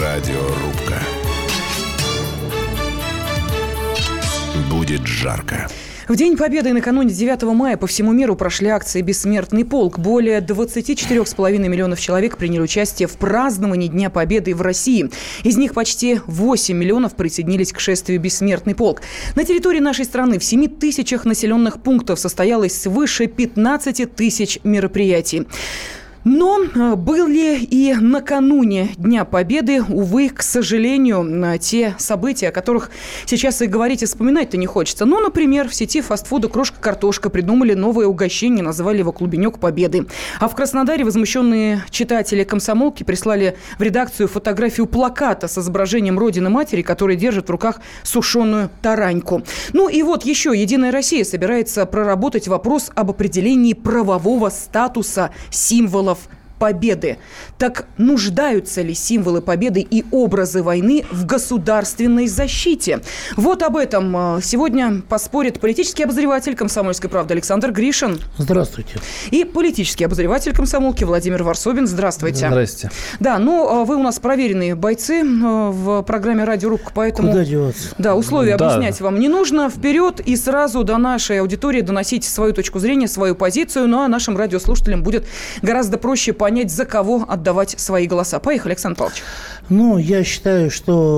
Радиорубка. Будет жарко. В День Победы и накануне 9 мая по всему миру прошли акции «Бессмертный полк». Более 24,5 миллионов человек приняли участие в праздновании Дня Победы в России. Из них почти 8 миллионов присоединились к шествию «Бессмертный полк». На территории нашей страны в 7 тысячах населенных пунктов состоялось свыше 15 тысяч мероприятий. Но были и накануне Дня Победы, увы, к сожалению, те события, о которых сейчас и говорить, и вспоминать-то не хочется. Ну, например, в сети фастфуда «Крошка-картошка» придумали новое угощение, назвали его «Клубенек Победы». А в Краснодаре возмущенные читатели «Комсомолки» прислали в редакцию фотографию плаката с изображением Родины-Матери, которая держит в руках сушеную тараньку. Ну и вот еще «Единая Россия» собирается проработать вопрос об определении правового статуса символов Победы. Так нуждаются ли символы Победы и образы войны в государственной защите? Вот об этом сегодня поспорит политический обозреватель «Комсомольской правды» Александр Гришин. Здравствуйте. И политический обозреватель «Комсомолки» Владимир Варсобин. Здравствуйте. Здрасте. Да, ну вы у нас проверенные бойцы в программе «Радиорубка», поэтому... Куда деваться? Да, условия объяснять вам не нужно. Вперед и сразу до нашей аудитории доносите свою точку зрения, свою позицию. Ну а нашим радиослушателям будет гораздо проще понять, за кого отдавать свои голоса. Поехали, Александр Павлович. Ну, я считаю,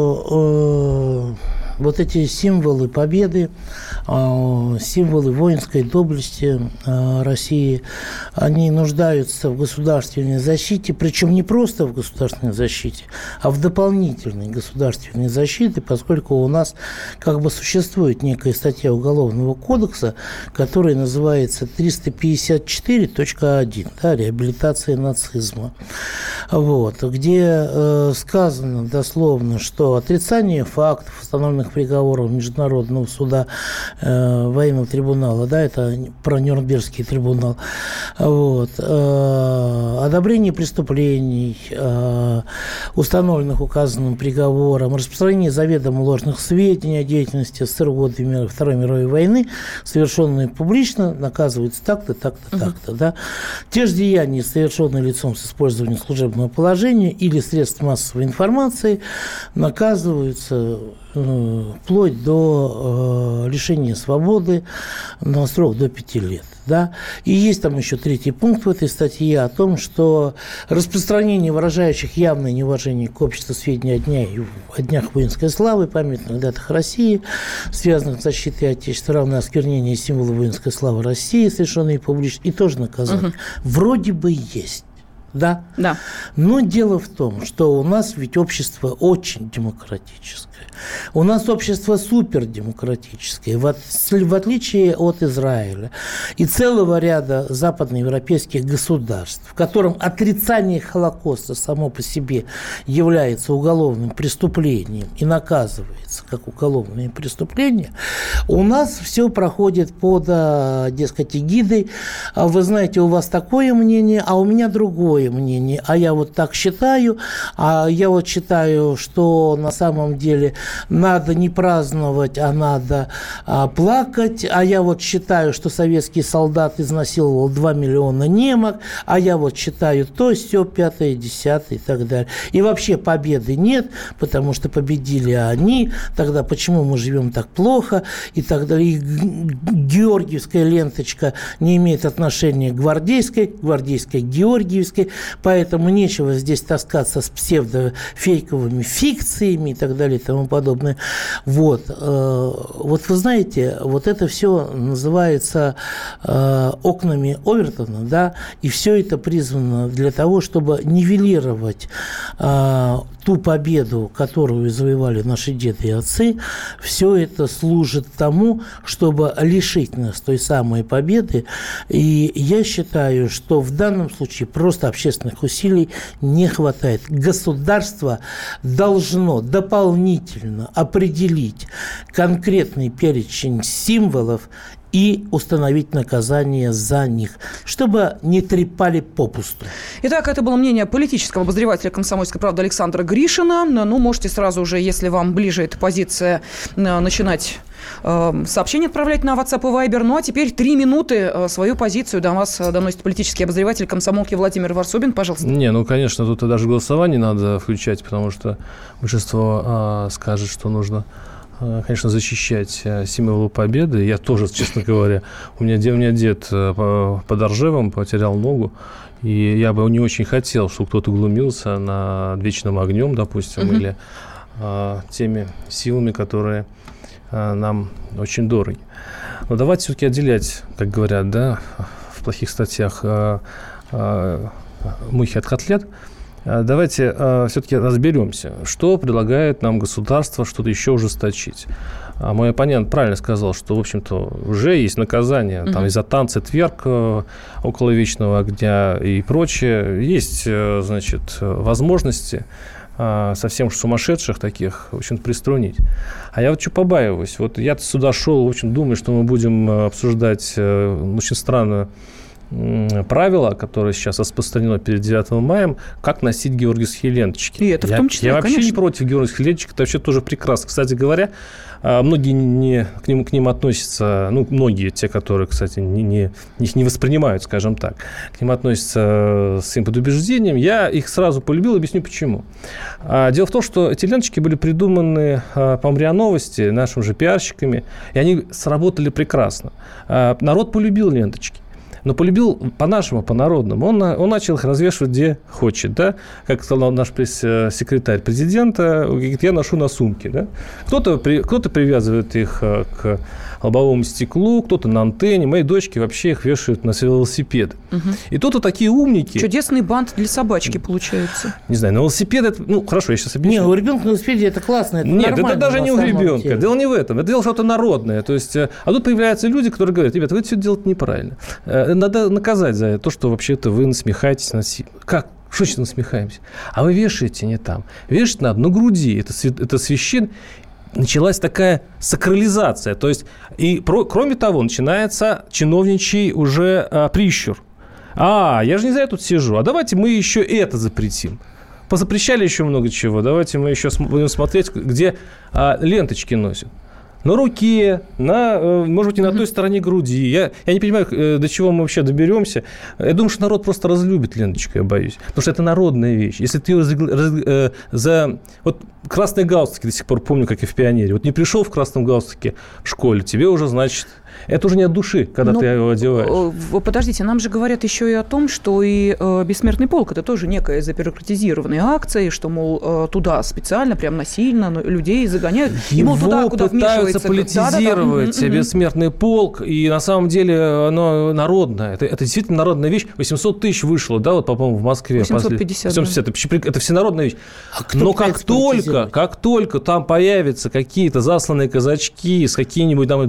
что вот эти символы победы, символы воинской доблести России, они нуждаются в государственной защите, причем не просто в государственной защите, а в дополнительной государственной защите, поскольку у нас как бы существует некая статья Уголовного кодекса, которая называется 354.1, да, реабилитация нацизма, вот, где сказано дословно, что отрицание фактов, установленных приговоров Международного суда военного трибунала, да, это про Нюрнбергский трибунал, вот, одобрение преступлений, установленных указанным приговором, распространение заведомо ложных сведений о деятельности СССР в годы Второй мировой войны, совершенные публично, наказываются так-то, так-то, так-то, да. Те же деяния, совершенные лицом с использованием служебного положения или средств массовой информации, наказываются вплоть до лишения свободы на срок до 5 лет. Да? И есть там еще третий пункт в этой статье о том, что распространение выражающих явное неуважение к обществу сведений о днях воинской славы, памятных датах России, связанных с защитой Отечества, равно осквернение символа воинской славы России, совершенные публично, и тоже наказание. Вроде бы есть. Да? Да. Но дело в том, что у нас ведь общество очень демократическое. У нас общество супердемократическое, в отличие от Израиля и целого ряда западноевропейских государств, в котором отрицание Холокоста само по себе является уголовным преступлением и наказывается как уголовное преступление, у нас все проходит под, дескать, эгидой. Вы знаете, у вас такое мнение, а у меня другое мнение, а я вот так считаю, а я вот считаю, что на самом деле надо не праздновать, а надо плакать, а я вот считаю, что советский солдат изнасиловал 2 миллиона немок, а я вот считаю то, сё, 5-е, 10-е и так далее. И вообще победы нет, потому что победили они, тогда почему мы живем так плохо и так далее. И георгиевская ленточка не имеет отношения к гвардейской к георгиевской, поэтому нечего здесь таскаться с псевдофейковыми фикциями и так далее и тому подобное. Вот вы знаете, вот это все называется окнами Овертона, да, и все это призвано для того, чтобы нивелировать ту победу, которую завоевали наши деды и отцы. Все это служит тому, чтобы лишить нас той самой победы. И я считаю, что в данном случае просто общественных усилий не хватает. Государство должно дополнительно определить конкретный перечень символов и установить наказание за них, чтобы не трепали попусту. Итак, это было мнение политического обозревателя «Комсомольской правды» Александра Гришина. Ну, можете сразу же, если вам ближе эта позиция, начинать Сообщение отправлять на WhatsApp и Viber. Ну, а теперь 3 минуты свою позицию до вас доносит политический обозреватель комсомолки Владимир Варсобин. Пожалуйста. Не, ну, конечно, тут даже голосование надо включать, потому что большинство скажет, что нужно, конечно, защищать символы победы. Я тоже, честно говоря, у меня дед под Ржевом потерял ногу, и я бы не очень хотел, чтобы кто-то глумился над вечным огнем, допустим, или теми силами, которые нам очень дороги. Но давайте все-таки отделять, как говорят, да, в плохих статьях, мухи от котлет. Давайте все-таки разберемся, что предлагает нам государство что-то еще ужесточить. Мой оппонент правильно сказал, что, в общем-то, уже есть наказание там, и за танцы тверк около вечного огня и прочее. Есть, значит, возможности совсем сумасшедших таких, в общем-то, приструнить. А я вот что побаиваюсь. Вот я-то сюда шел, в общем, думаю, что мы будем обсуждать очень странную правило, которое сейчас распространено перед 9 мая, как носить георгиевские ленточки. И это в том числе, я вообще конечно. не против георгиевских ленточек, это вообще тоже прекрасно. Кстати говоря, многие к ним относятся, ну, многие, те, которые, кстати, их не воспринимают, скажем так, к ним относятся с своим предубеждением. Я их сразу полюбил, объясню почему. Дело в том, что эти ленточки были придуманы по РИА Новости нашими же пиарщиками, и они сработали прекрасно. Народ полюбил ленточки. Но полюбил по-нашему, по-народному. Он начал их развешивать где хочет, да? Как сказал наш пресс-секретарь президента, говорит, я ношу на сумке, да? Кто-то привязывает их к лобовому стеклу, кто-то на антенне. Мои дочки вообще их вешают на велосипеды. Угу. И тут вот такие умники. Чудесный бант для собачки получается. Не знаю, на велосипед это... Ну, хорошо, я сейчас объясню. Не, у ребенка на велосипеде это классно, это нет, нормально. Это даже не у ребенка. Деле. Дело не в этом. Это дело что-то народное. То есть, а тут появляются люди, которые говорят, ребята, вы это все делаете неправильно. Надо наказать за то, что вообще-то вы насмехаетесь над... Как? Что значит насмехаемся? А вы вешаете не там. Вешаете надо на груди. Это священно. Началась такая сакрализация. То есть, кроме того, начинается чиновничий уже прищур. Я же не зря тут сижу. А давайте мы еще это запретим. Позапрещали еще много чего. Давайте мы еще будем смотреть, где ленточки носят. На руке, может быть, и на той стороне груди. Я не понимаю, до чего мы вообще доберемся. Я думаю, что народ просто разлюбит ленточку, я боюсь. Потому что это народная вещь. Если ты ее Вот красные галстуки до сих пор помню, как и в «Пионере». Вот не пришел в красном галстуке в школе, тебе уже, значит... Это уже не от души, когда ты его одеваешь. Подождите, нам же говорят еще и о том, что и «Бессмертный полк» – это тоже некая забюрократизированная акция, что, мол, туда специально, прям насильно людей загоняют. И, мол, туда, куда пытаются политизировать «Бессмертный полк», и на самом деле оно народное. Это действительно народная вещь. 800 тысяч вышло, да, вот, по-моему, в Москве. 850. 850. Это всенародная вещь. Но как только там появятся какие-то засланные казачки с какими-нибудь там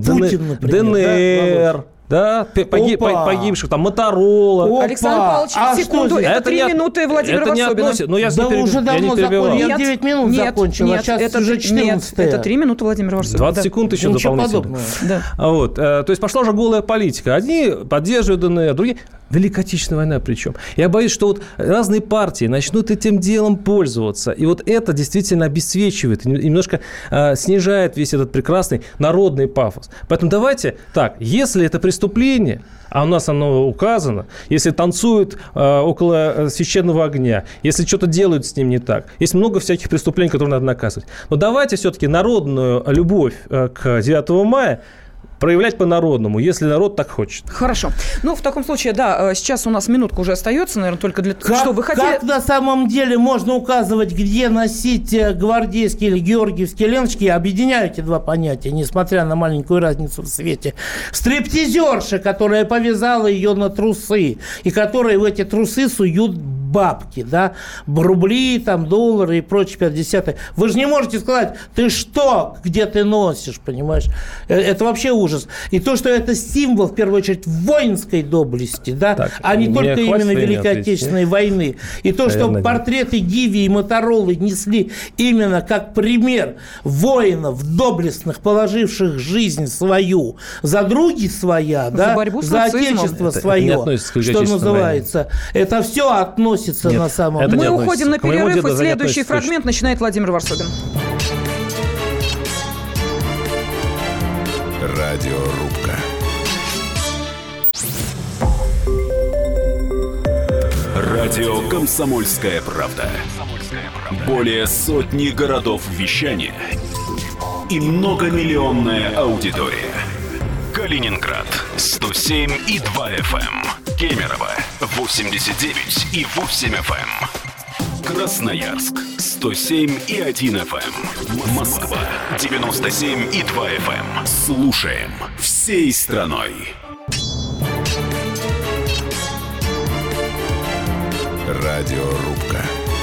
ДНР, да, погибших, там, Моторола. Александр Павлович, секунду, это 3 минуты Владимира Варсобина. Но я уже давно закончил, я 9 минут закончил, а сейчас уже 14. Это 3 минуты Владимира Варсобина. 20 секунд еще дополнительно. Вот, то есть пошла уже голая политика. Одни поддерживают ДНР, другие... Великая Отечественная война причем. Я боюсь, что вот разные партии начнут этим делом пользоваться. И вот это действительно обесцвечивает, немножко снижает весь этот прекрасный народный пафос. Поэтому давайте так, если это преступление, а у нас оно указано, если танцуют около священного огня, если что-то делают с ним не так, есть много всяких преступлений, которые надо наказывать. Но давайте все-таки народную любовь к 9 мая проявлять по-народному, если народ так хочет. Хорошо. Ну, в таком случае, да, сейчас у нас минутка уже остается, наверное, только для того, что вы хотели... Как на самом деле можно указывать, где носить гвардейские или георгиевские ленточки? Я объединяю эти два понятия, несмотря на маленькую разницу в цвете. Стриптизерша, которая повязала ее на трусы, и которая в эти трусы суют бабки, да, рубли, там, доллары и прочее, 50-е. Вы же не можете сказать, ты что, где ты носишь, понимаешь? Это вообще ужас. И то, что это символ, в первую очередь, воинской доблести, да, так, а не только именно Великой Отечественной войны. И то, что портреты Гиви и Моторолы несли именно как пример воинов доблестных, положивших жизнь свою за други своя, да, за отечество свое, что называется. Это все относится на самом деле. Мы уходим на перерыв, и следующий фрагмент начинает Владимир Варсобин. Радиорубка. Радио «Комсомольская правда». Более сотни городов вещания и многомиллионная аудитория. Калининград 107,2 FM. Кемерово 89,8 FM. Красноярск 107,1 FM. Москва 97,2 FM. Слушаем всей страной. Радиорубка.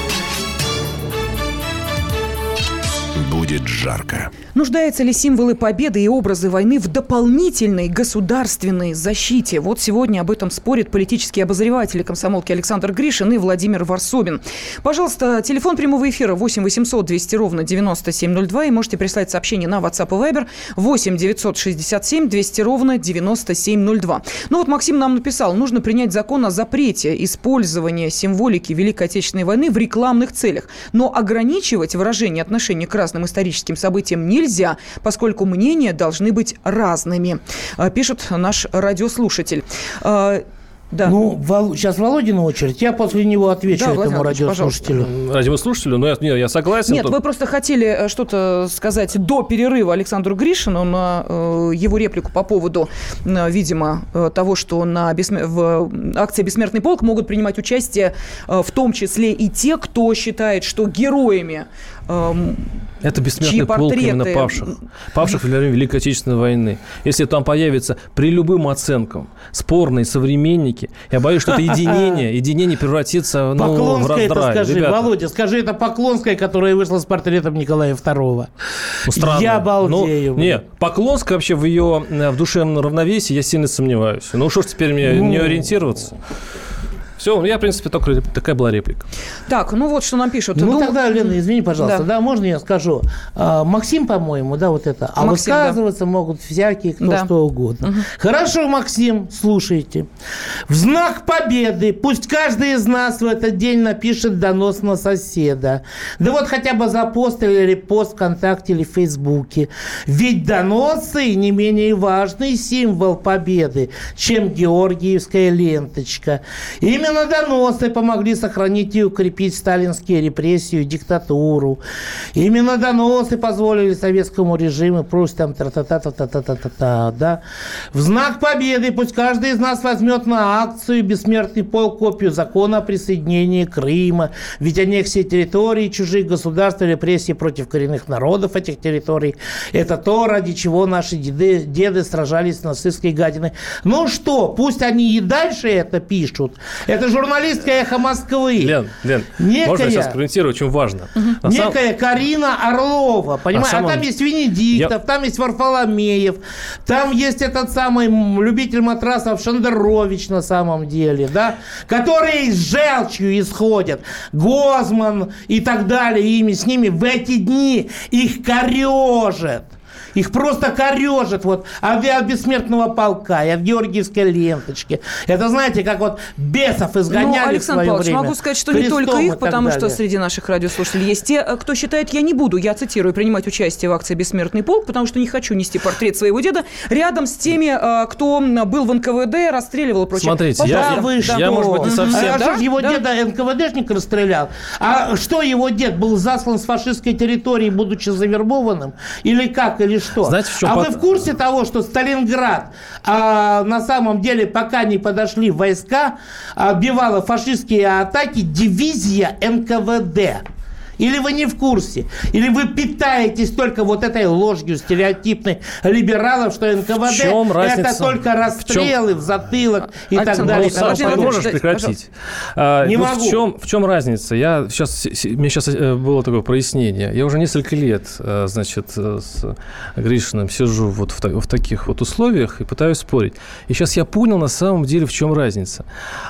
Будет жарко. Нуждаются ли символы победы и образы войны в дополнительной государственной защите? Вот сегодня об этом спорят политические обозреватели комсомолки Александр Гришин и Владимир Варсобин. Пожалуйста, телефон прямого эфира 8 800 200 ровно 9702. И можете прислать сообщение на WhatsApp и Viber 8 967 200 ровно 9702. Ну вот Максим нам написал, нужно принять закон о запрете использования символики Великой Отечественной войны в рекламных целях. Но ограничивать выражение отношения к разным историческим событиям нельзя, поскольку мнения должны быть разными, пишет наш радиослушатель. Да. Ну, сейчас Володина очередь. Я после него отвечу этому радиослушателю. Радиослушателю? Ну, я согласен. Нет, вы просто хотели что-то сказать до перерыва Александру Гришину на его реплику по поводу, видимо, того, что в акции «Бессмертный полк» могут принимать участие в том числе и те, кто считает, что героями это бессмертный полк именно павших во время Великой Отечественной войны. Если там появятся при любым оценкам спорные современники, я боюсь, что это единение превратится в раздрай. Это скажи, ребята. Володя, скажи, это Поклонская, которая вышла с портретом Николая II. Ну, странно. Я балдею. Нет, Поклонская вообще в душевном равновесии, я сильно сомневаюсь. Ну что ж теперь мне не ориентироваться? Все, я, в принципе, только такая была реплика. Так, ну вот что нам пишут. Тогда, Лена, извини, пожалуйста, да, можно я скажу? Максим, по-моему, да, вот это. А Максим, высказываться могут всякие, кто что угодно. Угу. Хорошо, Максим, слушайте. В знак победы пусть каждый из нас в этот день напишет донос на соседа. Да вот хотя бы за пост или репост ВКонтакте или в Фейсбуке. Ведь доносы не менее важный символ победы, чем георгиевская ленточка. Именно доносы помогли сохранить и укрепить сталинские репрессии и диктатуру. Именно доносы позволили советскому режиму просто там та-та-та-та-та-та-та-та, да. В знак победы пусть каждый из нас возьмет на акцию «Бессмертный полк» копию закона о присоединении Крыма. Ведь аннексия территорий чужих государств, репрессии против коренных народов этих территорий – это то, ради чего наши деды сражались с нацистской гадиной. Ну что, пусть они и дальше это пишут. Это журналистка «Эхо Москвы». Лен, можно я сейчас комментирую, очень важно. Некая Карина Орлова, понимаешь? А там есть Венедиктов, там есть Варфоломеев, там есть этот самый любитель матрасов Шендерович на самом деле, да, которые с желчью исходят. Гозман и так далее, с ними в эти дни их корежит. Их просто корежит вот от бессмертного полка и от георгиевской ленточки. Это, знаете, как вот бесов изгоняли в свое время. Могу сказать, что не только их, потому что среди наших радиослушателей есть те, кто считает, я не буду, я цитирую, принимать участие в акции «Бессмертный полк», потому что не хочу нести портрет своего деда рядом с теми, кто был в НКВД, расстреливал и прочее. Смотрите, я, может быть, не совсем... А что ж его деда НКВДшник расстрелял? А что его дед был заслан с фашистской территории, будучи завербованным? Или как? Или что? Знаете, вы в курсе того, что Сталинград на самом деле, пока не подошли войска, отбивала фашистские атаки дивизия НКВД? Или вы не в курсе? Или вы питаетесь только вот этой ложью стереотипной либералов, что НКВД это только расстрелы в затылок и так далее. Саша, ты можешь прекратить? Не могу. В чем разница? У меня сейчас было такое прояснение. Я уже несколько лет, значит, с Гришиным сижу вот в таких вот условиях и пытаюсь спорить. И сейчас я понял на самом деле, в чем разница.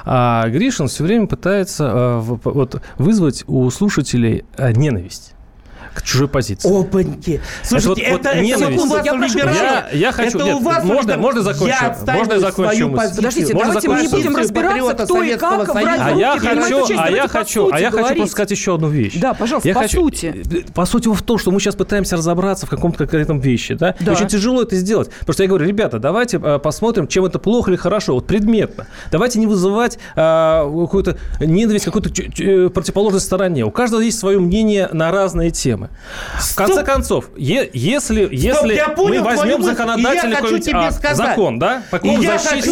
А Гришин все время пытается вызвать у слушателей ненависть. к чужой позиции. Опаньки. Слушайте, это ненависть. у вас у либералов. Я хочу... Это нет, у вас можно закончить? Можно я закончу мысль? Подождите, давайте мы не будем разбираться, кто и как в радиорубке. Я хочу просто сказать еще одну вещь. Да, пожалуйста, сути. По сути в том, что мы сейчас пытаемся разобраться в каком-то конкретном вещи. Да? Да. Очень тяжело это сделать. Потому что я говорю, ребята, давайте посмотрим, чем это плохо или хорошо. Вот предметно. Давайте не вызывать какую-то ненависть, какую-то противоположность стороне. У каждого есть свое мнение на разные темы. В конце концов, если мы возьмем законодательный закон, да? По какому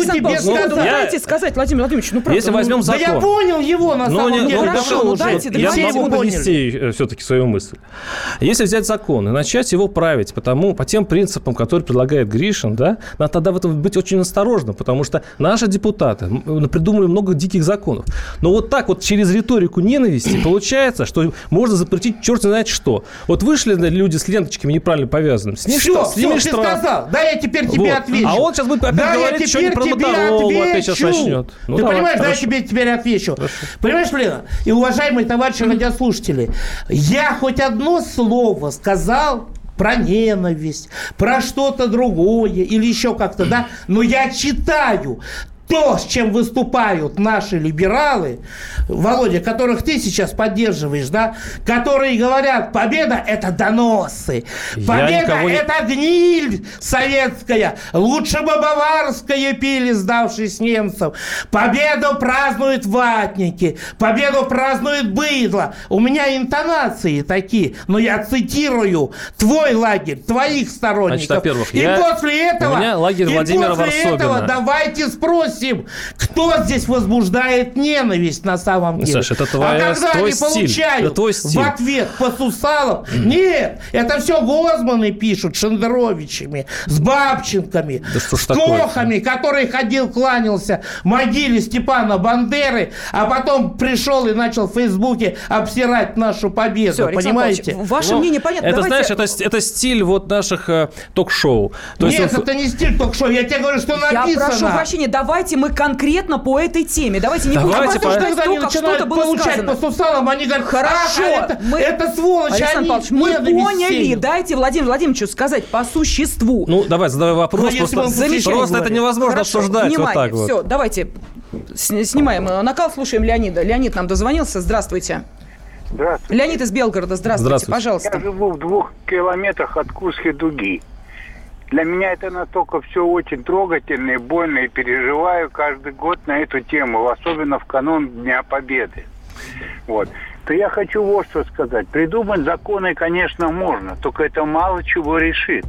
Дайте сказать, Владимир Владимирович, правда. Если возьмем закон... Да я понял его на самом деле. Хорошо, дайте, я могу донести все-таки свою мысль. Если взять закон и начать его править по тем принципам, которые предлагает Гришин, да, надо тогда в этом быть очень осторожным, потому что наши депутаты придумали много диких законов. Но вот так вот через риторику ненависти получается, что можно запретить черт знает что. Вот вышли люди с ленточками неправильно повязанными. С ними все, ты сказал. Да, я теперь тебе отвечу. А он сейчас будет опять говорить, что не про Моторолу опять сейчас начнет. Ты понимаешь, да, я тебе теперь отвечу. Хорошо. Понимаешь, Лена, и уважаемые товарищи радиослушатели, я хоть одно слово сказал про ненависть, про что-то другое или еще как-то, да, но я читаю то, с чем выступают наши либералы, Володя, которых ты сейчас поддерживаешь, да, которые говорят, победа – это доносы, победа – это гниль советская, лучше бы баварское пили, сдавшись немцам, победу празднуют ватники, победу празднует быдло. У меня интонации такие, но я цитирую твой лагерь, твоих сторонников. Значит, во-первых, и после этого, у меня лагерь Владимира Варсобина. Давайте спросим, кто здесь возбуждает ненависть на самом деле? Саша, это когда они получают в ответ по сусалам, нет, это все Гозманы пишут Шендеровичами, с Бабченками, с Кохами, который ходил, кланялся могиле Степана Бандеры, а потом пришел и начал в Фейсбуке обсирать нашу победу. Все, понимаете? Ваше мнение понятно. Это, давайте... знаешь, это стиль вот наших ток-шоу. Нет, это не стиль ток-шоу. Я тебе говорю, что написано. Я прошу прощения, давайте мы конкретно по этой теме. Давайте не будем обсуждать то, как что-то было сказано. По сусалам, они говорят, хорошо, это сволочь, Александр Павлович, мы поняли. Дайте Владимиру Владимировичу сказать по существу. Ну, давай, задавай вопрос. Просто это невозможно обсуждать. Внимание, вот так все, давайте снимаем накал, слушаем Леонида. Леонид нам дозвонился, здравствуйте. Здравствуйте. Леонид из Белгорода, здравствуйте, пожалуйста. Я живу в 2 километрах от Курской дуги. Для меня это настолько все очень трогательно и больно, и переживаю каждый год на эту тему, особенно в канун Дня Победы. Вот. То я хочу вот что сказать. Придумать законы, конечно, можно, только это мало чего решит.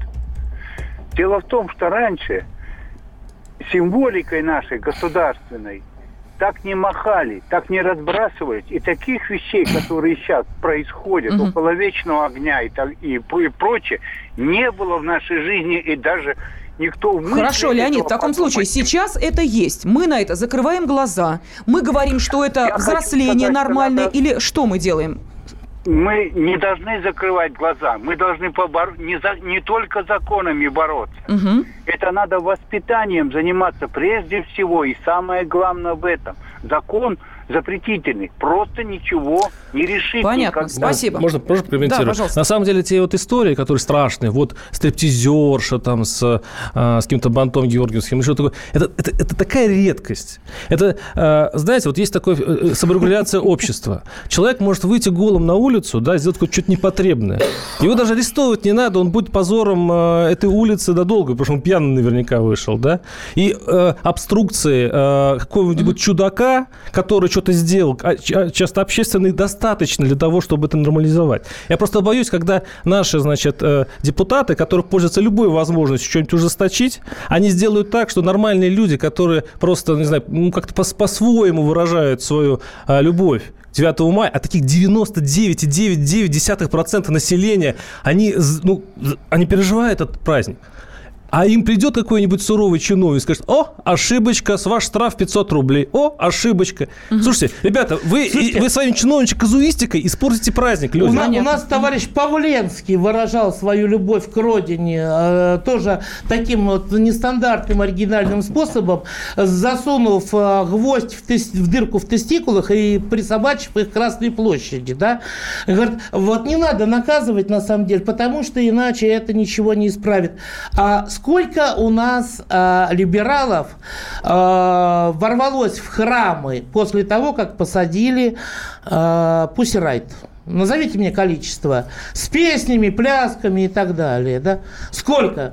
Дело в том, что раньше символикой нашей государственной так не махали, так не разбрасывались. И таких вещей, которые сейчас происходят, около вечного огня и прочее, не было в нашей жизни, и даже никто в мысли... Хорошо, Леонид, в таком случае сейчас это есть. Мы на это закрываем глаза. Мы говорим, что это взросление нормальное, или что мы делаем? Мы не должны закрывать глаза. Мы должны не только законами бороться. Это надо воспитанием заниматься прежде всего. И самое главное в этом. Закон запретительный. Просто ничего не решит. Понятно, никогда. Спасибо. Можно прокомментировать? Да, на самом деле, те вот истории, которые страшные, вот стриптизерша там с каким-то бантом георгиевским, что такое, это такая редкость. Это, знаете, вот есть такая саморегуляция общества. Человек может выйти голым на улицу, да, сделать что-то непотребное. Его даже арестовывать не надо, он будет позором этой улицы надолго, потому что он пьяный наверняка вышел, да. И обструкции какого-нибудь чудака, который что-то сделал, часто общественный, достаточно для того, чтобы это нормализовать. Я просто боюсь, когда наши, значит, депутаты, которые пользуются любой возможностью что-нибудь ужесточить, они сделают так, что нормальные люди, которые просто, не знаю, как-то по-своему выражают свою любовь к 9 мая, а таких 99,99% населения, они переживают этот праздник. А им придет какой-нибудь суровый чиновник и скажет: о, ошибочка, ваш штраф 500 рублей. О, ошибочка. Слушайте, ребята, вы своим чиновничьей казуистикой испортите праздник людям. У нас товарищ Павленский выражал свою любовь к родине тоже таким вот нестандартным, оригинальным способом, засунув гвоздь в дырку в тестикулах и присобачив их к Красной площади. Да? Говорит, вот не надо наказывать на самом деле, потому что иначе это ничего не исправит. А сколько у нас либералов ворвалось в храмы после того, как посадили Pussy Riot? Назовите мне количество. С песнями, плясками и так далее. Да? Сколько?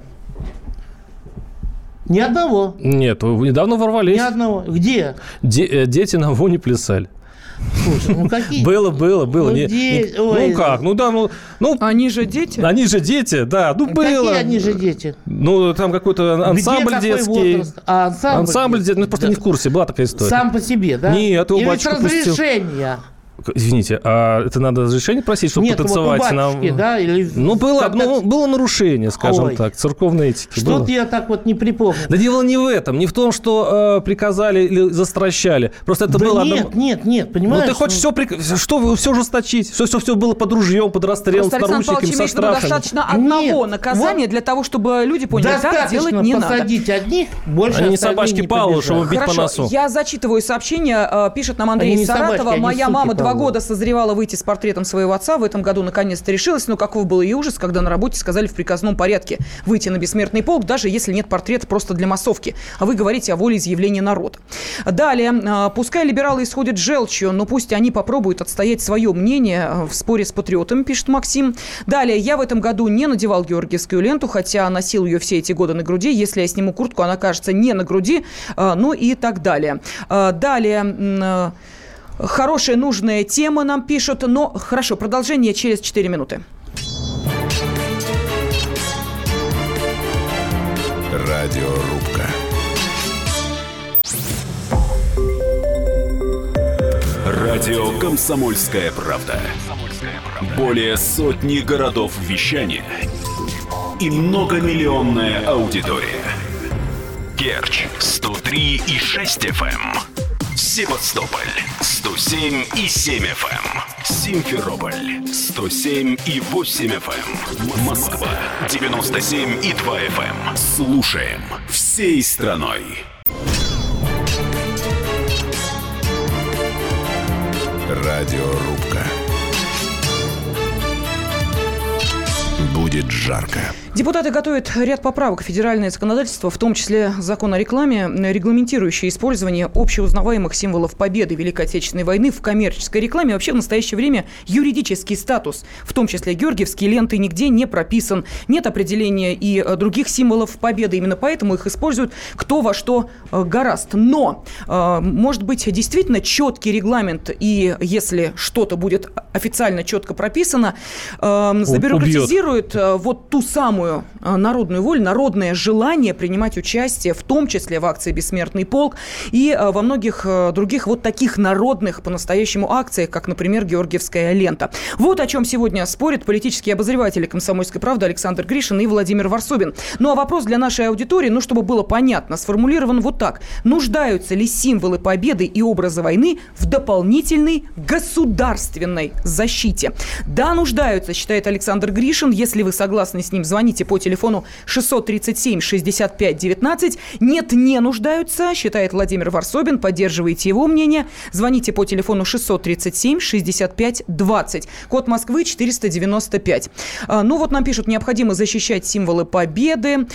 Ни одного. Нет, вы недавно ворвались. Ни одного. Где? Дети на воне плясали. Слушай, ну какие? Было. Ну как? Они же дети? Они же дети, да. Ну, было. Какие они же дети? Ну, там какой-то ансамбль детский. Ансамбль детский. Ну, просто не в курсе. Была такая история. Сам по себе, да? Нет, у Или батюшка с разрешения? Извините, а это надо разрешение просить, чтобы потанцевать? Вот у батюшки, да? Или было нарушение, скажем так, церковной этики. Что-то я так вот не припомню. Да дело не в этом, не в том, что приказали или застращали. Просто это было... Нет, понимаешь? Ну ты хочешь все ужесточить, все было под ружьем, под расстрелом, с наручниками, со штрафами. Достаточно одного наказания для того, чтобы люди поняли, так делать не надо. Достаточно посадить одних, больше они не собачки Павла, чтобы бить по носу. Хорошо, я зачитываю сообщение, пишет нам Андрей из Саратова. Моя мама 2 года созревала выйти с портретом своего отца. В этом году наконец-то решилась. Но каков был ее ужас, когда на работе сказали в приказном порядке выйти на бессмертный полк, даже если нет портрета просто для массовки. А вы говорите о волеизъявлении народа. Далее. Пускай либералы исходят желчью, но пусть они попробуют отстоять свое мнение в споре с патриотами, пишет Максим. Далее. Я в этом году не надевал георгиевскую ленту, хотя носил ее все эти годы на груди. Если я сниму куртку, она кажется не на груди. Ну и так далее. Далее. Хорошая, нужная тема нам пишут. Но хорошо, продолжение через 4 минуты. Радиорубка. Радио «Комсомольская правда». Более сотни городов вещания и многомиллионная аудитория. Керчь 103,6 FM. Севастополь 107,7 FM. Симферополь 107,8 FM. Москва 97,2 FM. Слушаем всей страной. Радиорубка. Будет жарко. Депутаты готовят ряд поправок в федеральное законодательство, в том числе закон о рекламе, регламентирующий использование общеузнаваемых символов победы Великой Отечественной войны в коммерческой рекламе. Вообще в настоящее время юридический статус, в том числе георгиевские ленты, нигде не прописан. Нет определения и других символов победы. Именно поэтому их используют кто во что горазд. Но, может быть, действительно четкий регламент, и если что-то будет официально четко прописано, забюрократизирует вот ту самую народную волю, народное желание принимать участие, в том числе в акции «Бессмертный полк» и во многих других вот таких народных по-настоящему акциях, как, например, георгиевская лента. Вот о чем сегодня спорят политические обозреватели «Комсомольской правды» Александр Гришин и Владимир Варсобин. Ну а вопрос для нашей аудитории, чтобы было понятно, сформулирован вот так. Нуждаются ли символы победы и образа войны в дополнительной государственной защите? Да, нуждаются, считает Александр Гришин. Если вы согласны с ним, звоните по телефону 637-65-19. Нет, не нуждаются, считает Владимир Варсобин. Поддерживаете его мнение. Звоните по телефону 637-65-20. Код Москвы 495. Ну вот нам пишут, необходимо защищать символы победы.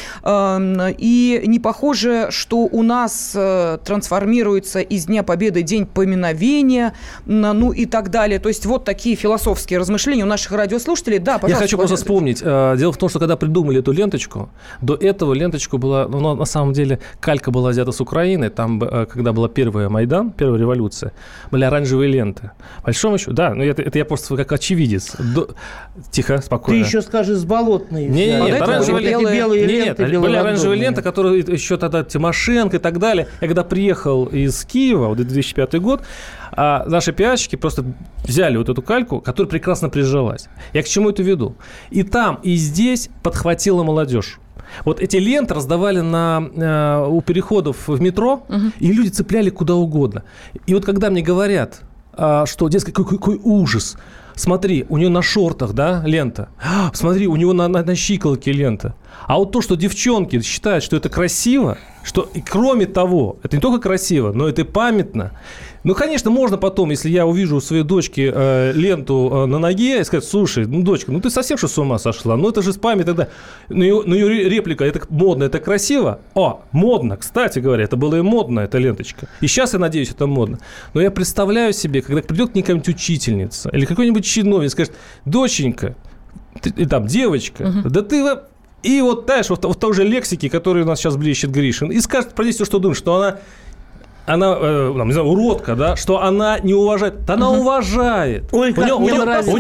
И не похоже, что у нас трансформируется из Дня Победы День поминовения, ну и так далее. То есть вот такие философские размышления у наших радиослушателей. Да, пожалуйста. Я хочу просто вспомнить. Дело в том, что когда придумали эту ленточку, до этого ленточку была, ну, на самом деле, калька была взята с Украины, там, когда была первая Майдан, первая революция, были оранжевые ленты. По большому счету, да, но это я просто как очевидец. Тихо, спокойно. Ты еще скажи, с Болотной. Нет, оранжевые белые ленты. Были оранжевые ленты, которые еще тогда Тимошенко и так далее. Я когда приехал из Киева, вот 2005 год, наши пиарщики просто взяли вот эту кальку, которая прекрасно прижилась. Я к чему это веду? И там, и здесь подхватила молодежь. Вот эти ленты раздавали у переходов в метро, и люди цепляли куда угодно. И вот когда мне говорят, что, дескать, какой ужас, смотри, у нее на шортах, да, лента, смотри, у него на щиколотке лента. А вот то, что девчонки считают, что это красиво, что, и кроме того, это не только красиво, но это и памятно. Ну, конечно, можно потом, если я увижу у своей дочки ленту на ноге, и сказать: слушай, дочка, ты совсем что с ума сошла? Это же с памяти тогда. Но ее реплика: это модно, это красиво. Модно, кстати говоря, это было и модно, эта ленточка. И сейчас, я надеюсь, это модно. Но я представляю себе, когда придет к ней какая-нибудь учительница или какой-нибудь чиновник и скажет: доченька, девочка, да ты... И вот, знаешь, в той же лексике, которую у нас сейчас блещет Гришин, и скажет про нее, что думает, что она не знаю, уродка, да, что она не уважает. Она уважает. Ой, как мне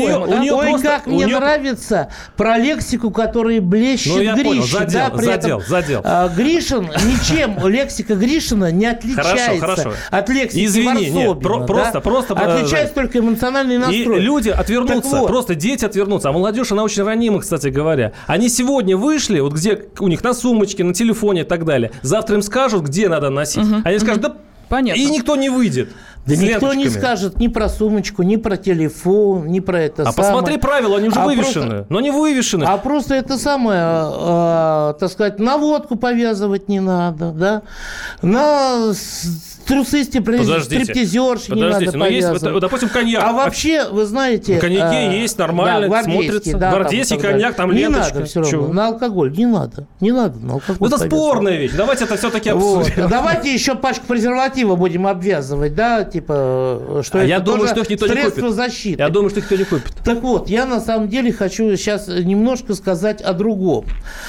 нравится про лексику, которая блещет Гришин. Задел. Гришин ничем, лексика Гришина не отличается от лексики Варсобина. Просто отличается только эмоциональный настрой. И люди отвернутся, просто дети отвернутся. А молодежь, она очень ранима, кстати говоря. Они сегодня вышли, вот где у них на сумочке, на телефоне и так далее. Завтра им скажут, где надо носить. Они скажут: да, понятно. И никто не выйдет. Да никто не скажет ни про сумочку, ни про телефон, ни про это самое. Посмотри правила, они уже вывешены. Но не вывешены. А просто это самое, так сказать, на водку повязывать не надо, да? На трусы стриптизерши не надо повязывать. Есть, допустим, коньяк. А вообще, вы знаете... В коньяке есть, нормально, смотрится. Гвардейский коньяк, там ленточка. Не надо все равно. На алкоголь не надо. Не надо на алкоголь. Это спорная вещь. Давайте это все-таки обсудим. Давайте еще пачку презерватива будем обвязывать, да, типа, что это тоже средство защиты. Я думаю, что никто не купит. Так вот, я на самом деле хочу сейчас немножко сказать о другом.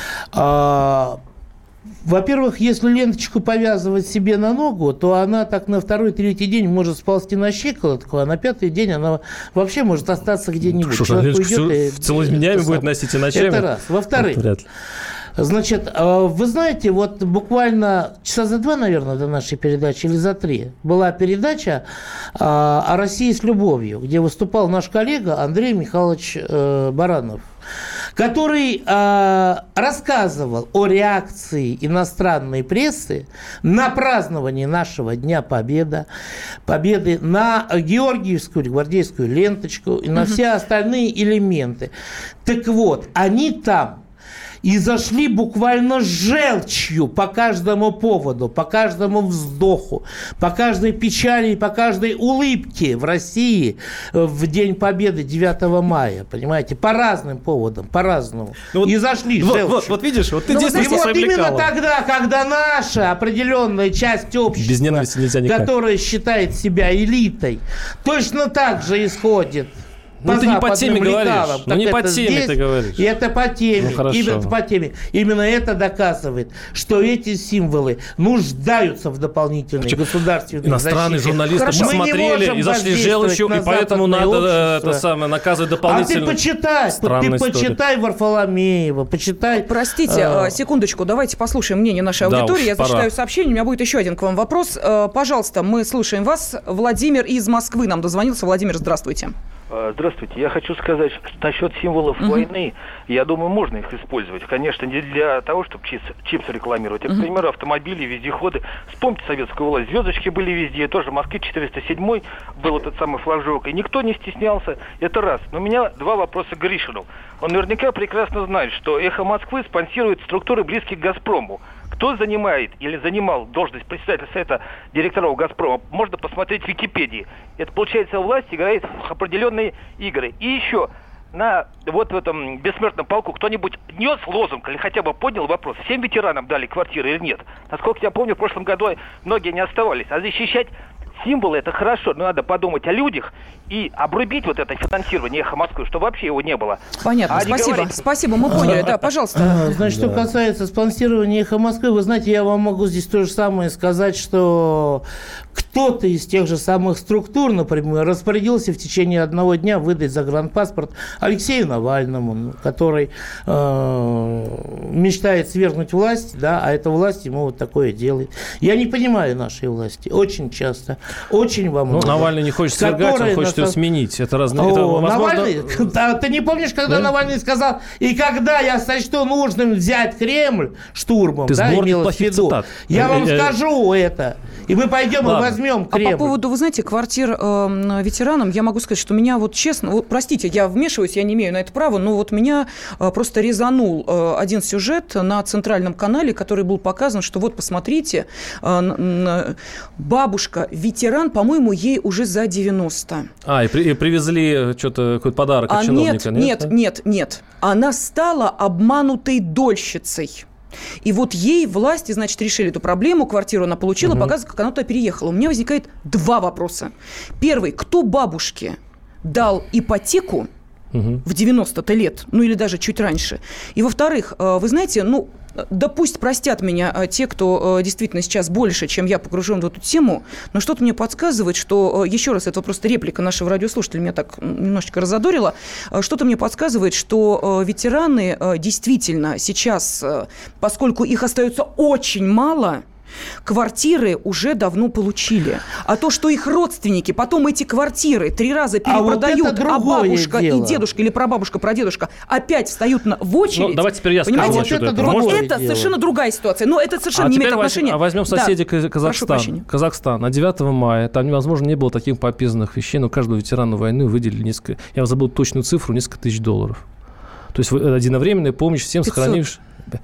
Во-первых, если ленточку повязывать себе на ногу, то она так на второй-третий день может сползти на щиколотку, а на пятый день она вообще может остаться где-нибудь. Что, ленточку целыми днями будет носить и ночами? Это раз. Во-вторых, значит, вы знаете, вот буквально часа за 2, наверное, до нашей передачи, или за 3, была передача о России с любовью, где выступал наш коллега Андрей Михайлович Баранов, который рассказывал о реакции иностранной прессы на празднование нашего Дня Победы на Георгиевскую или гвардейскую ленточку и на все остальные элементы. Так вот, они там и зашли буквально с желчью по каждому поводу, по каждому вздоху, по каждой печали и по каждой улыбке в России в День Победы 9 мая. Понимаете? По разным поводам, по-разному. И зашли с желчью. Вот видишь, вот ты действительно и вот именно тогда, когда наша определенная часть общества, которая считает себя элитой, точно так же исходит. Ты не по теме говоришь. Не по теме ты говоришь. И это по теме. Именно по теме. Именно это доказывает, что эти символы нуждаются в дополнительной государственной иностранные защите. журналисты посмотрели и зашли с желчью, и поэтому надо наказывать дополнительно. А ты почитай Варфоломеева, почитай... Простите, секундочку, давайте послушаем мнение нашей аудитории. Я зачитаю сообщение, у меня будет еще один к вам вопрос. Пожалуйста, мы слушаем вас. Владимир из Москвы нам дозвонился. Владимир, здравствуйте. Здравствуйте. Я хочу сказать, что насчет символов войны, я думаю, можно их использовать. Конечно, не для того, чтобы чипсы рекламировать. К примеру, автомобили, вездеходы. Вспомните советскую власть. Звездочки были везде. Тоже в Москве 407 был этот самый флажок. И никто не стеснялся. Это раз. Но у меня 2 вопроса к Гришину. Он наверняка прекрасно знает, что «Эхо Москвы» спонсирует структуры, близкие к «Газпрому». Кто занимает или занимал должность председателя совета директоров «Газпрома», можно посмотреть в Википедии. Это, получается, власть играет в определенные игры. И еще, в этом бессмертном полку кто-нибудь нес лозунг или хотя бы поднял вопрос, всем ветеранам дали квартиры или нет? Насколько я помню, в прошлом году многие не оставались. А защищать символы — это хорошо, но надо подумать о людях и обрубить вот это финансирование «Эхо Москвы», чтобы вообще его не было. Понятно, спасибо, мы поняли. Да, пожалуйста. Значит, что касается спонсирования «Эхо Москвы», вы знаете, я вам могу здесь то же самое сказать, что кто-то из тех же самых структур, например, распорядился в течение одного дня выдать загранпаспорт Алексею Навальному, который мечтает свергнуть власть, да, а эта власть ему вот такое делает. Я не понимаю нашей власти. Очень часто. Очень во многом. Навальный не хочет свергать, он хочет ее сменить. Это разные... Навальный? Да, ты не помнишь, когда Навальный сказал, и когда я сочту нужным взять Кремль штурмом, ты да, имелось в виду. Цитат. Я вам скажу это. И мы пойдем и возьмем Кремль. А по поводу, вы знаете, квартир ветеранам, я могу сказать, что меня вот честно, вот, простите, я вмешиваюсь, я не имею на это права, но вот меня просто резанул один сюжет на центральном канале, который был показан, что вот, посмотрите, бабушка, ветеран, по-моему, ей уже за 90. И привезли что-то, какой-то подарок от чиновника, нет. Она стала обманутой дольщицей. И вот ей власти, значит, решили эту проблему, квартиру она получила, показывают, как она туда переехала. У меня возникает два вопроса. Первый, кто бабушке дал ипотеку в 90-то лет, ну или даже чуть раньше? И во-вторых, вы знаете, да пусть простят меня те, кто действительно сейчас больше, чем я, погружен в эту тему, но что-то мне подсказывает, что, еще раз, это просто реплика нашего радиослушателя меня так немножечко разодорила, что-то мне подсказывает, что ветераны действительно сейчас, поскольку их остается очень мало, квартиры уже давно получили. А то, что их родственники потом эти квартиры 3 раза перепродают, а бабушка дело. И дедушка или прабабушка, прадедушка опять встают в очередь. Давайте теперь я скажу. Это совершенно другая ситуация. Но это совершенно не имеет отношения. Возьмем соседей Казахстан. На 9 мая там невозможно не было таких попизанных вещей, но каждому ветерану войны выделили несколько, я забыл точную цифру, несколько тысяч долларов. То есть единовременная помощь всем сохранившим.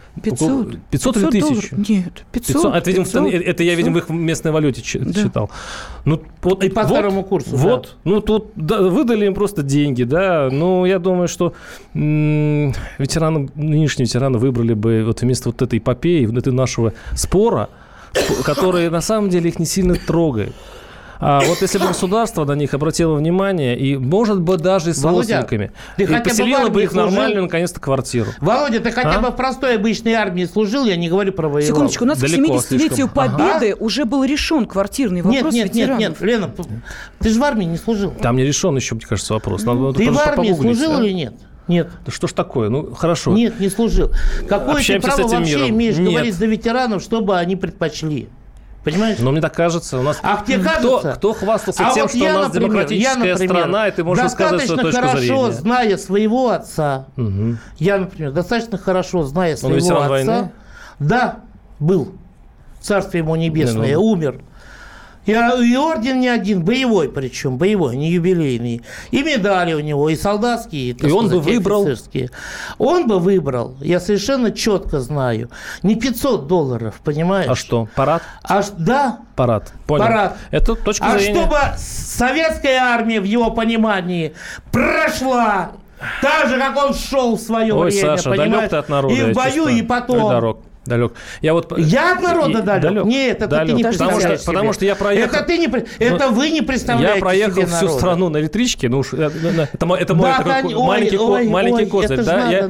500 или 1000? Нет, 500. Это я, видимо, в их местной валюте читал. И по старому курсу. Тут выдали им просто деньги, да. Я думаю, что нынешние ветераны выбрали бы вот вместо вот этой эпопеи, вот этого нашего спора, который на самом деле их не сильно трогает. А вот если бы государство на них обратило внимание, и, может быть, даже и с родственниками, и поселило бы их в нормальную, наконец-то, квартиру. Володя, ты хотя бы в простой обычной армии служил, я не говорю про воевал. Секундочку, у нас к 70-летию Победы уже был решен квартирный вопрос ветеранов. Нет, Лена, ты же в армии не служил. Там не решен еще, мне кажется, вопрос. Ты в армии служил или нет? Нет. Да что ж такое? Хорошо. Нет, не служил. Какое ты право вообще имеешь говорить за ветеранов, чтобы они предпочли? Понимаешь? Но мне так кажется, у нас... тебе кажется? Кто хвастался тем, что у нас демократическая страна, и ты можешь сказать свою точку зрения? Достаточно хорошо зная своего отца, я, например, достаточно хорошо зная своего отца... Войны? Да, был. Царство ему небесное, умер. И орден не один, боевой причем, не юбилейный. И медали у него, и солдатские, и он бы выбрал. Офицерские. Он бы выбрал, я совершенно четко знаю, не $500, понимаешь? А что, парад? Да. Парад, понял. Парад. Это точка зрения. Чтобы советская армия, в его понимании, прошла так же, как он шел в свое время, Саша, понимаешь? далек ты от народа, и в бою, и потом. Далек. Я от народа далек? Нет, это ты не представляешь себе. Потому что я проехал... Это вы не представляете себе. Я проехал всю страну на электричке. Это мой такой маленький козырь.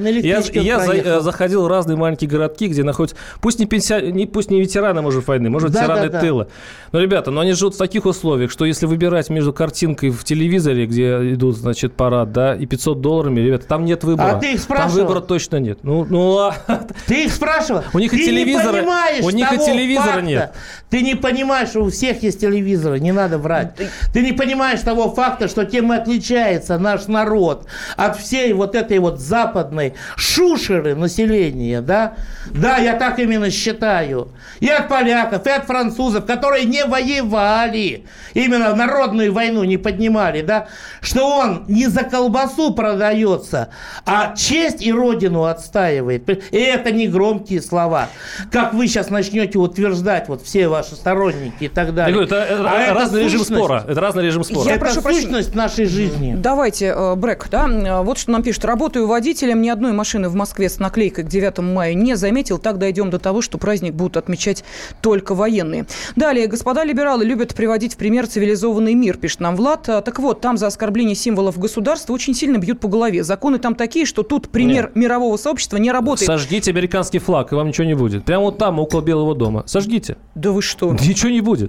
Я заходил в разные маленькие городки, где находятся... Пусть не ветераны, может, войны, может, ветераны тыла. Но, ребята, они живут в таких условиях, что если выбирать между картинкой в телевизоре, где идут, значит, парад, да, и $500, ребята, там нет выбора. А ты их спрашивал? Там выбора точно нет. Ты их спрашивал? У них и телевизора нет. Ты не понимаешь, что у всех есть телевизоры, не надо врать. Ты не понимаешь того факта, что тем и отличается наш народ от всей вот этой вот западной шушеры населения, да? Да, я так именно считаю. И от поляков, и от французов, которые не воевали, именно народную войну не поднимали, да? Что он не за колбасу продается, а честь и родину отстаивает. И это не громкие слова, как вы сейчас начнете утверждать, вот все ваши сторонники и так далее. Это разный режим спора. Это разный режим спора. Это сущность нашей жизни. Давайте, Брэк, да, вот что нам пишут. Работаю водителем, ни одной машины в Москве с наклейкой к 9 мая не заметил. Так дойдем до того, что праздник будут отмечать только военные. Далее, господа либералы любят приводить в пример цивилизованный мир, пишет нам Влад. Так вот, там за оскорбление символов государства очень сильно бьют по голове. Законы там такие, что тут пример мирового сообщества не работает. Сожгите американский флаг, и вам ничего не будет. Прямо вот там, около Белого дома. Сожгите. Да вы что? Ничего не будет.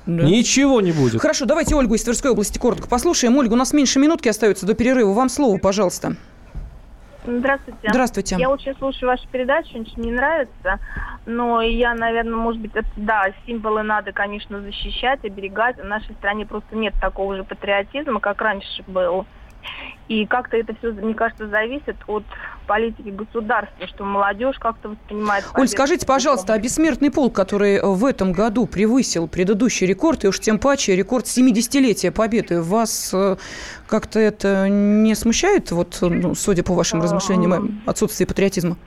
Да. Ничего не будет. Хорошо, давайте Ольгу из Тверской области коротко послушаем. Ольга, у нас меньше минутки остается до перерыва. Вам слово, пожалуйста. Здравствуйте. Здравствуйте. Я очень слушаю вашу передачу, очень мне нравится. Но я, наверное, может быть, символы надо, конечно, защищать, оберегать. В нашей стране просто нет такого же патриотизма, как раньше был. И как-то это все, мне кажется, зависит от политики государства, что молодежь как-то воспринимает... Оль, скажите, пожалуйста, а бессмертный полк, который в этом году превысил предыдущий рекорд, и уж тем паче рекорд 70-летия Победы, вас как-то это не смущает, вот, судя по вашим размышлениям, отсутствие патриотизма?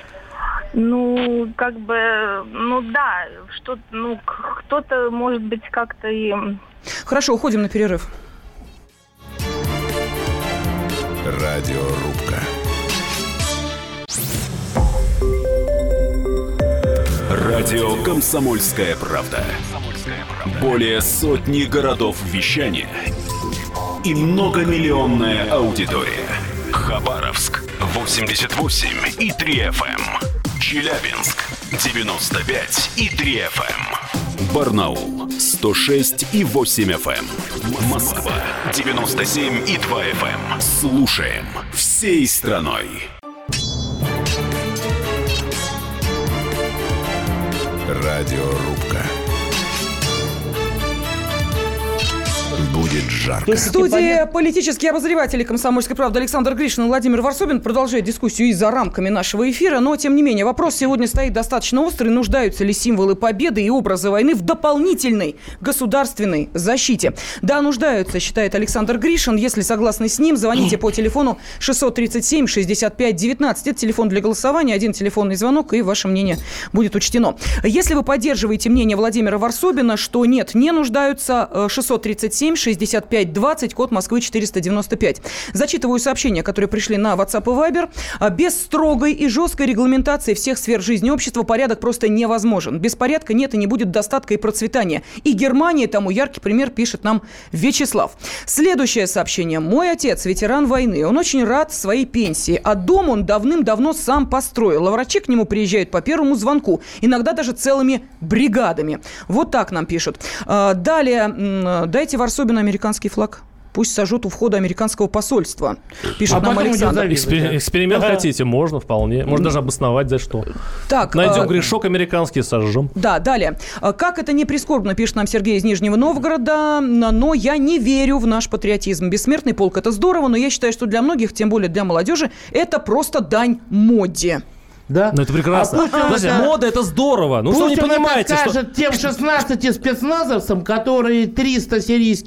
Да, кто-то, может быть, как-то и... Хорошо, уходим на перерыв. Радиорубка. Радио «Комсомольская правда». Более сотни городов вещания и многомиллионная аудитория. Хабаровск 88,3 FM. Челябинск 95,3 FM. Барнаул 106,8 FM. Москва 97,2 FM. Слушаем всей страной. Радиорубка. Будет жарко. В студии политические обозреватели «Комсомольской правды» Александр Гришин и Владимир Варсобин продолжают дискуссию и за рамками нашего эфира. Но, тем не менее, вопрос сегодня стоит достаточно острый. Нуждаются ли символы победы и образы войны в дополнительной государственной защите? Да, нуждаются, считает Александр Гришин. Если согласны с ним, звоните по телефону 637-65-19. Это телефон для голосования, один телефонный звонок, и ваше мнение будет учтено. Если вы поддерживаете мнение Владимира Варсобина, что нет, не нуждаются, 637-65-20, код Москвы 495. Зачитываю сообщения, которые пришли на WhatsApp и Viber. Без строгой и жесткой регламентации всех сфер жизни общества порядок просто невозможен. Без порядка нет и не будет достатка и процветания. И Германия тому яркий пример, пишет нам Вячеслав. Следующее сообщение. Мой отец ветеран войны. Он очень рад своей пенсии. А дом он давным-давно сам построил. А врачи к нему приезжают по первому звонку. Иногда даже целыми бригадами. Вот так нам пишут. Далее. Дайте Варсобину американский флаг. Пусть сожжут у входа американского посольства. Пишет нам Александр. Эксперимент хотите? Можно вполне. Можно даже обосновать, за что. Так, найдем грешок американский, сожжем. Да, далее. Как это не прискорбно, пишет нам Сергей из Нижнего Новгорода, но я не верю в наш патриотизм. Бессмертный полк – это здорово, но я считаю, что для многих, тем более для молодежи, это просто дань моде. Да? Ну, это прекрасно. Подожди, мода – это здорово. Ну, что вы не понимаете, что... скажет тем 16 спецназовцам, которые 300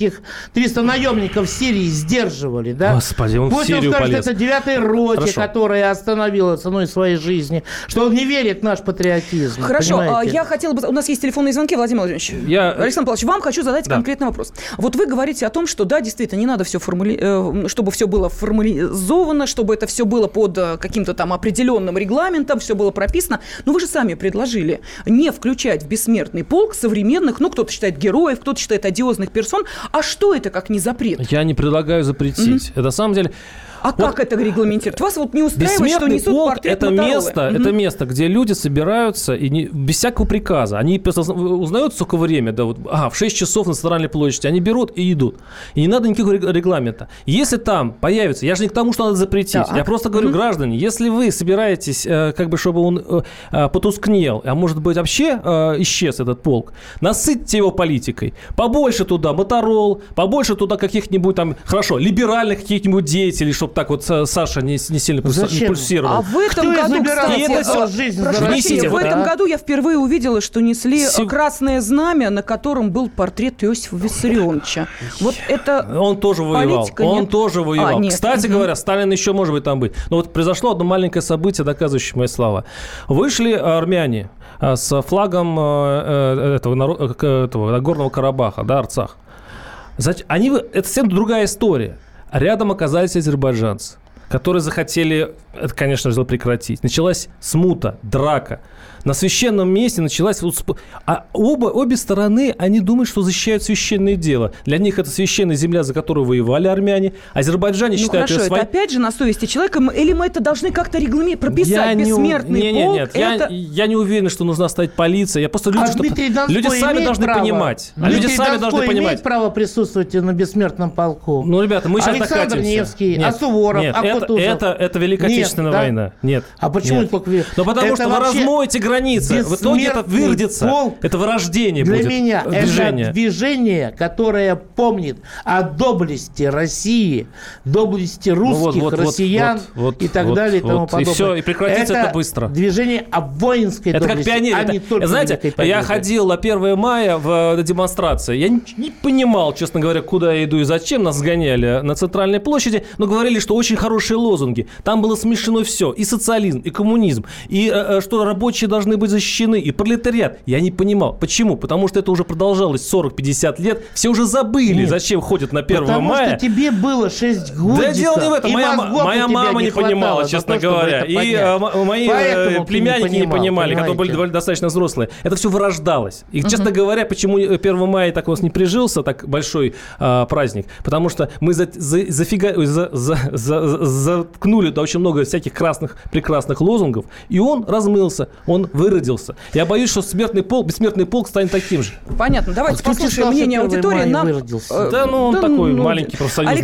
наемников в Сирии сдерживали, да? Господи, он пусть в Сирию он скажет, полез. это 9-й роте, Хорошо. которая остановила ценой своей жизни, что он не верит в наш патриотизм. Хорошо, понимаете? Я хотела бы... У нас есть телефонные звонки, Владимир Владимирович. Александр Павлович, вам хочу задать конкретный вопрос. Вот вы говорите о том, что, да, действительно, не надо все чтобы все было формализовано, чтобы это все было под каким-то там определенным регламентом, все было прописано. Но вы же сами предложили не включать в бессмертный полк современных, кто-то считает героев, кто-то считает одиозных персон. А что это, как не запрет? Я не предлагаю запретить. Это на самом деле... А вот как это регламентирует? Вас вот не устраивает, что несут портрет Моторолы? Это место, где люди собираются и без всякого приказа. Они узнают, сколько время, да, вот, в 6 часов на Центральной площади, они берут и идут. И не надо никакого регламента. Если там появится, я же не к тому, что надо запретить. Я просто говорю, граждане, если вы собираетесь, чтобы он потускнел, а может быть вообще исчез этот полк, насытьте его политикой. Побольше туда Моторол, побольше туда каких-нибудь там, либеральных каких-нибудь деятелей, чтобы так вот Саша не сильно пульсировал. А в этом году, кстати, в этом году я впервые увидела, что несли красное знамя, на котором был портрет Иосифа Виссарионовича. Вот это он тоже воевал. Кстати говоря, Сталин еще может быть там быть. Но вот произошло одно маленькое событие, доказывающее мои слова. Вышли армяне с флагом этого Нагорного Карабаха, да, Арцах. Это совсем другая история. Рядом оказались азербайджанцы, которые захотели это, конечно же, прекратить. Началась смута, драка. На священном месте началась... А обе стороны, они думают, что защищают священное дело. Для них это священная земля, за которую воевали армяне. Азербайджане считают... Хорошо, это опять же на совести человека. Или мы это должны как-то прописать? Бессмертный полк? Нет. Я не уверен, что нужна стоять полиция. Я просто люди сами должны понимать. Люди сами должны понимать. Имеет право присутствовать на бессмертном полку? Ну, ребята, мы сейчас Александр докатимся. Невский, а Суворов, а Кутузов? Это Великая Отечественная война. Нет. А почему только... Ну, потому что вы размоете границы. В итоге это выродится. Это вырождение будет. Для меня это движение, которое помнит о доблести России, доблести русских, россиян и так далее и тому подобное. И все, и прекратится это быстро. Движение о воинской доблести, как пионеры. а не только знаете, я ходил на 1 мая в демонстрации. Я не понимал, честно говоря, куда я иду и зачем. Нас сгоняли на центральной площади, но говорили, что очень хорошие лозунги. Там было смешано все. И социализм, и коммунизм, и что рабочие должны быть защищены, и пролетариат. Я не понимал. Почему? Потому что это уже продолжалось 40-50 лет. Все уже забыли, зачем ходят на 1 мая. Потому что тебе было 6 годиков. Да дело не в этом. Моя мама не понимала, честно говоря. И мои племянники не понимали, которые были достаточно взрослые. Это все вырождалось. И, честно говоря, почему 1 мая так у нас не прижился, так большой праздник? Потому что мы заткнули очень много всяких прекрасных лозунгов, и он размылся, он выродился. Я боюсь, что бессмертный полк станет таким же. Понятно. Давайте послушаем мнение аудитории. Он такой маленький профсоюзный.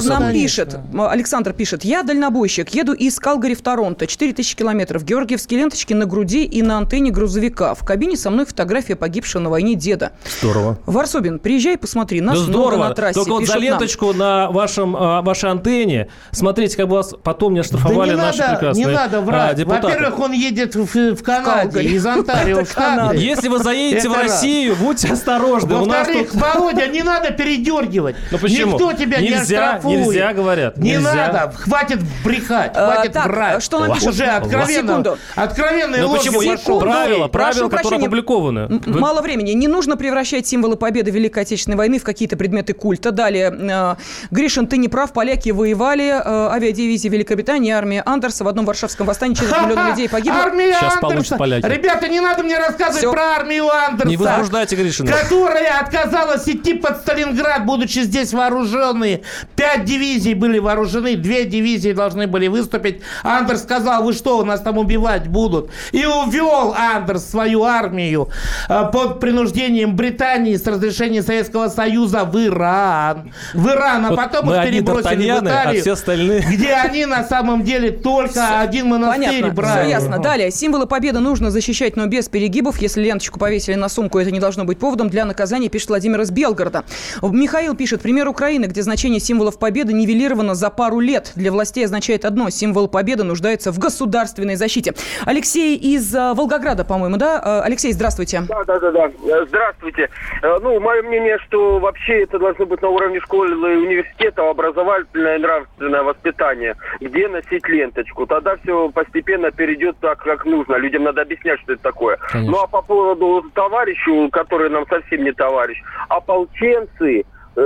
Александр пишет. Я дальнобойщик. Еду из Калгари в Торонто. 4000 километров. Георгиевские ленточки на груди и на антенне грузовика. В кабине со мной фотография погибшего на войне деда. Здорово. Варсобин, приезжай, посмотри. Нас здорово. На трассе. Только вот за ленточку на вашей антенне, смотрите, как бы вас потом не оштрафовали наши прекрасные депутаты. Не надо врать. Во-первых, он едет в Канаде, из Онтарио в Штаты. Если вы заедете в Россию, будьте осторожны. Во-вторых, Володя, не надо передергивать. Ну почему? Никто тебя не оштрафует. Нельзя, говорят. Не надо. Хватит брехать, хватит врать. Что нам пишут? Уже откровенные ложки пошел. Правила, которые опубликованы. Мало времени. Не нужно превращать символы победы Великой Отечественной войны в какие-то предметы культа. Далее. Гришин, ты не прав. Поляки воевали. Авиадивизия Великобритании, армия Андерса. В одном Варшавском восстании 4 миллиона людей погибло. Армия Сейчас Андерса. получат поляки. Ребята, не надо мне рассказывать про армию Андерса. Не возбуждайте Гришина. Которая отказалась идти под Сталинград, будучи здесь вооруженные. 5 дивизий были вооружены, 2 дивизии должны были выступить. Андерс сказал, вы что, нас там убивать будут? И увел Андерс свою армию под принуждением Британии с разрешения Советского Союза в Иран. А потом их перебросили в Италию, все остальные... где они на самом деле только один монастырь брали. Все ясно. Далее. Символы победы нужно защищать, но без перегибов. Если ленточку повесили на сумку, это не должно быть поводом для наказания, пишет Владимир из Белгорода. Михаил пишет. Пример Украины, где значение символов победы нивелировано за пару лет. Для властей означает одно. Символ победы нуждается в государственной защите. Алексей из Волгограда, по-моему, да? Алексей, здравствуйте. Да. Здравствуйте. Мое мнение, что вообще это должно быть на уровне школы и университета, образовательное и нравственное воспитание, где носить ленточку. Тогда все постепенно перейдет так, как нужно. Людям надо объяснять, что это такое. Конечно. Ну, а по поводу товарищу, который нам совсем не товарищ, ополченцы,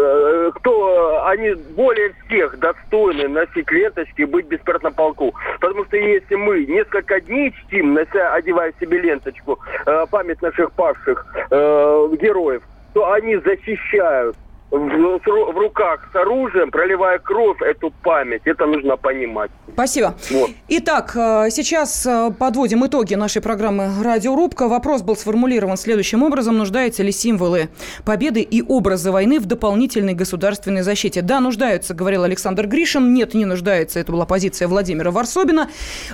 они более всех достойны носить ленточки и быть в бессмертном полку. Потому что если мы несколько дней чтим, одевая себе ленточку, память наших павших героев, то они защищают в руках с оружием, проливая кровь, эту память. Это нужно понимать. Спасибо. Вот. Итак, сейчас подводим итоги нашей программы «Радиорубка». Вопрос был сформулирован следующим образом. Нуждаются ли символы победы и образы войны в дополнительной государственной защите? Да, нуждаются, говорил Александр Гришин. Нет, не нуждается. Это была позиция Владимира Варсобина.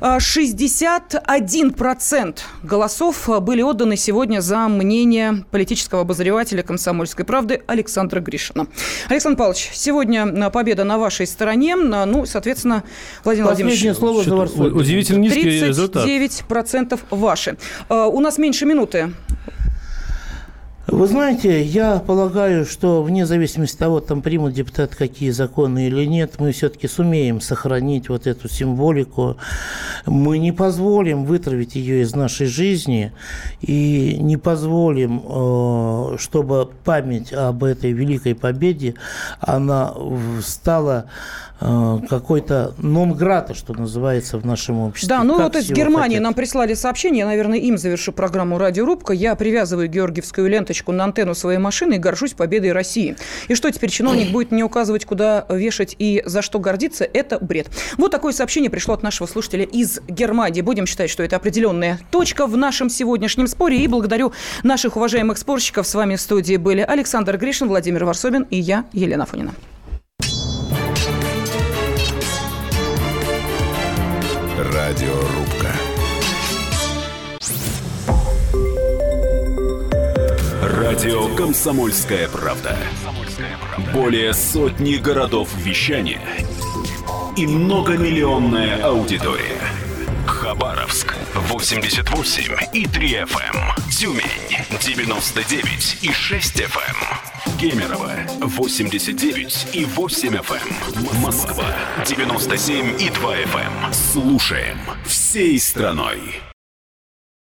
61% голосов были отданы сегодня за мнение политического обозревателя «Комсомольской правды» Александра Гришина. Александр Павлович, сегодня победа на вашей стороне. Соответственно, Владимир Владимирович, слово за Варсобина. Удивительно низкий результат. 39% ваши. У нас меньше минуты. Вы знаете, я полагаю, что вне зависимости от того, там примут депутаты какие законы или нет, мы все-таки сумеем сохранить вот эту символику. Мы не позволим вытравить ее из нашей жизни и не позволим, чтобы память об этой великой победе, она стала какой-то нон-грата, что называется, в нашем обществе. Да, ну как вот из Германии нам прислали сообщение, я, наверное, им завершу программу «Радиорубка». Я привязываю георгиевскую ленточку на антенну своей машины и горжусь победой России. И что, теперь чиновник будет мне указывать, куда вешать и за что гордиться? Это бред. Вот такое сообщение пришло от нашего слушателя из Германии. Будем считать, что это определенная точка в нашем сегодняшнем споре. И благодарю наших уважаемых спорщиков. С вами в студии были Александр Гришин, Владимир Варсобин и я, Елена Афонина. Радиорубка. Радио «Комсомольская правда». Более сотни городов вещания и многомиллионная аудитория. Хабаровск 88,3 FM, Тюмень 99,6 FM, Кемерово 89,8 FM, Москва 97,2 FM. Слушаем всей страной.